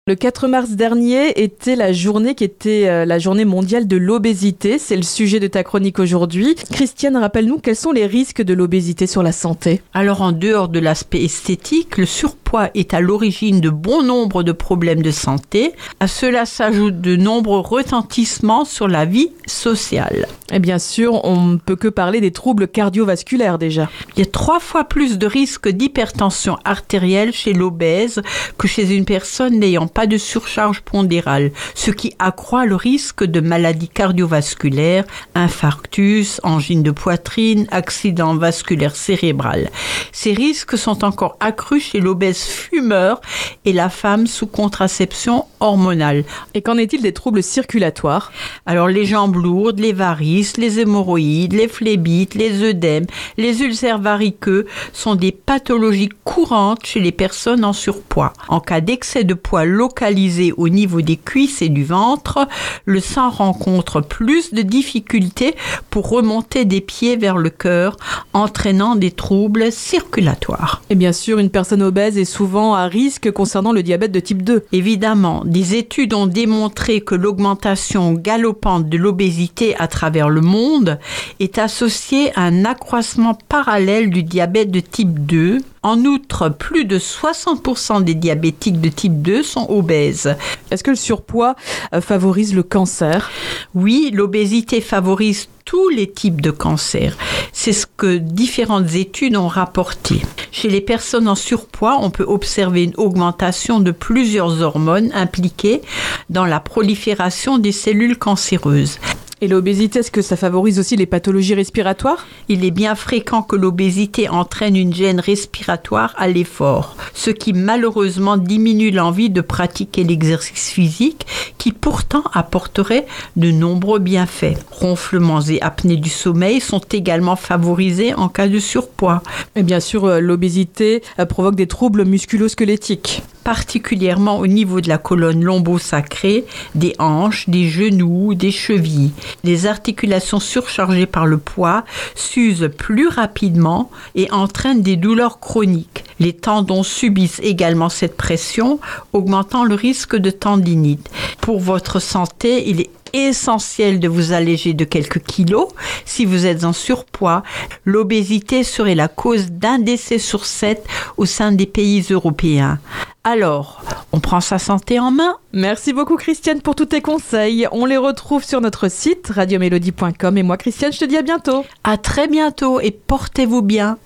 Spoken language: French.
Le 4 mars dernier était la journée la journée mondiale de l'obésité. C'est le sujet de ta chronique aujourd'hui. Christiane, rappelle-nous quels sont les risques de l'obésité sur la santé. Alors, en dehors de l'aspect esthétique, le surpoids est à l'origine de bon nombre de problèmes de santé. À cela s'ajoutent de nombreux retentissements sur la vie sociale. Et bien sûr, on ne peut que parler des troubles cardiovasculaires déjà. Il y a 3 fois plus de risques d'hypertension artérielle chez l'obèse que chez une personne n'ayant pas de surcharge pondérale, ce qui accroît le risque de maladies cardiovasculaires, infarctus, angine de poitrine, accident vasculaire cérébral. Ces risques sont encore accrus chez l'obèse fumeur et la femme sous contraception hormonale. Et qu'en est-il des troubles circulatoires ? Alors, les jambes lourdes, les varices, les hémorroïdes, les phlébites, les œdèmes, les ulcères variqueux sont des pathologies courantes chez les personnes en surpoids. En cas d'excès de poids localisé au niveau des cuisses et du ventre, le sang rencontre plus de difficultés pour remonter des pieds vers le cœur, entraînant des troubles circulatoires. Et bien sûr, une personne obèse est souvent à risque concernant le diabète de type 2. Évidemment, des études ont démontré que l'augmentation galopante de l'obésité à travers le monde est associée à un accroissement parallèle du diabète de type 2. En outre, plus de 60% des diabétiques de type 2 sont obèses. Est-ce que le surpoids favorise le cancer ? Oui, l'obésité favorise tous les types de cancers. C'est ce que différentes études ont rapporté. Chez les personnes en surpoids, on peut observer une augmentation de plusieurs hormones impliquées dans la prolifération des cellules cancéreuses. Et l'obésité, est-ce que ça favorise aussi les pathologies respiratoires ? Il est bien fréquent que l'obésité entraîne une gêne respiratoire à l'effort, ce qui malheureusement diminue l'envie de pratiquer l'exercice physique qui pourtant apporterait de nombreux bienfaits. Ronflements et apnées du sommeil sont également favorisés en cas de surpoids. Et bien sûr, l'obésité provoque des troubles musculo-squelettiques. Particulièrement au niveau de la colonne lombo-sacrée, des hanches, des genoux, des chevilles. Les articulations surchargées par le poids s'usent plus rapidement et entraînent des douleurs chroniques. Les tendons subissent également cette pression, augmentant le risque de tendinite. Pour votre santé, il est essentiel de vous alléger de quelques kilos. Si vous êtes en surpoids, l'obésité serait la cause d'un décès sur 7 au sein des pays européens. Alors, on prend sa santé en main ? Merci beaucoup Christiane pour tous tes conseils. On les retrouve sur notre site radiomélodie.com et moi Christiane, je te dis à bientôt. À très bientôt et portez-vous bien.